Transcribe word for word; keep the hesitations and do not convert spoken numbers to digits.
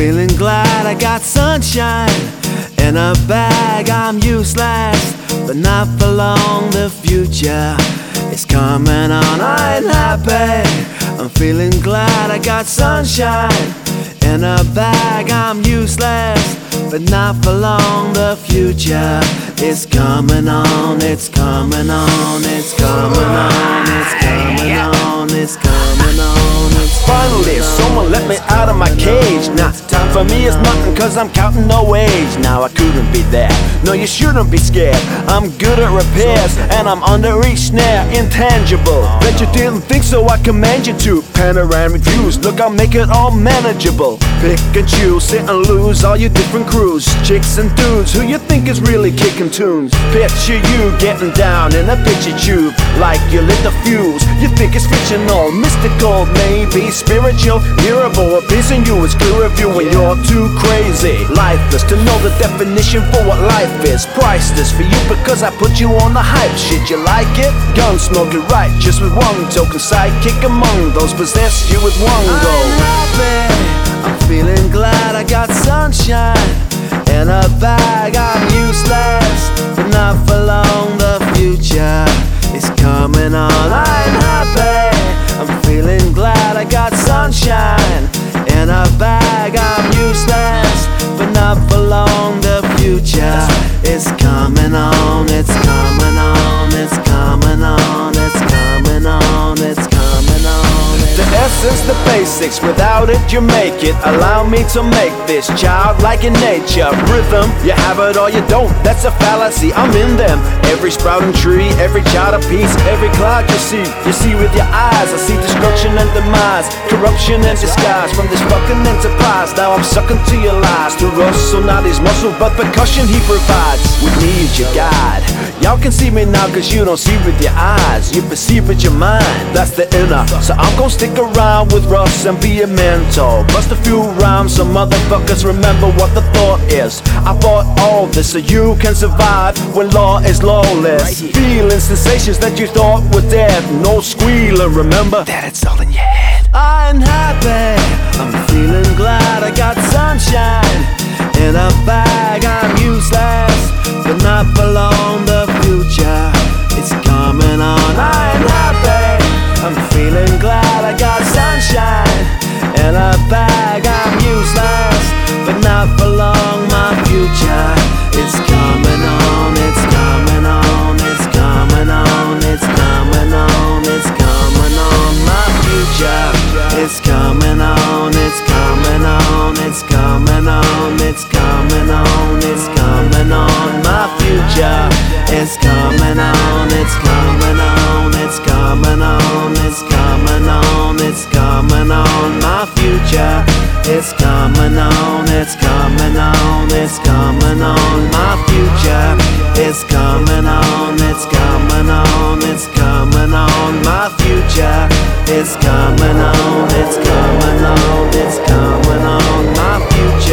feeling glad I got sunshine in a bag. I'm useless, but not for long. The future is coming on. I ain't happy. I'm feeling glad I got sunshine in a bag. I'm useless, but not for long. The future is coming on. It's coming on. It's coming on. It's coming on. It's coming on. It's Finally, someone let me out of my cage. Now, time for me is nothing, cause I'm counting no age. Now I couldn't be there. No, you shouldn't be scared. I'm good at repairs, and I'm under each snare. Intangible. Bet you didn't think so, I commend you to panoramic views. Look, I'll make it all manageable. Pick and choose, sit and lose all your different crews. Chicks and dudes, who you think is really kicking tunes. Picture you getting down in a picture tube, like you lit the fuse. You think it's fictional, mystical, maybe spiritual, hearable. A piece in you is clear of you when you're too crazy. Lifeless to know the definition for what life is. Priceless for you because I put you on the hype shit. You like it? Gun smoking right, just with one token sidekick among those possess you with one go. I'm happy. I'm feeling glad I got sunshine in a bag. I'm useless, but not for long. The future is coming on. I'm happy. I'm feeling glad I got sunshine in a bag. I'm useless, but not for long. The future is coming on. It's coming on. It's coming on. It's coming on. It's coming on. The essence, the basics, without it you make it. Allow me to make this childlike in nature. Rhythm, you have it or you don't, that's a fallacy, I'm in them. Every sprouting tree, every child of peace, every cloud you see. You see with your eyes, I see destruction and demise, corruption and disguise from this fucking enterprise. Now I'm sucking to your lies, through Russell, not his muscle, but percussion he provides. With me as your guide, y'all can see me now cause you don't see with your eyes. You perceive with your mind, that's the inner. So I'm gonna stick around with Russ and be a mentor. Bust a few rhymes so motherfuckers remember what the thought is. I bought all this so you can survive when law is lawless. Feeling sensations that you thought were dead. No squealing, remember that it's all in your head. I'm happy. I'm feeling glad I got sunshine in a bag. I'm useless, but not for long. The future is coming on. I'm happy. I'm feeling glad I got sunshine in a bag. I'm useless, but not for long. My future is coming on. It's coming on. It's coming on. It's coming on. It's coming on. My future is coming on. It's coming on. It's coming on. It's coming on. It's coming on. My future is coming on. It's coming on. It's coming on. It's coming on. It's coming on. My future is coming on. It's coming on. It's coming on. My future is coming on. It's coming on. It's coming on. My future is coming on. It's coming on. It's coming on. My future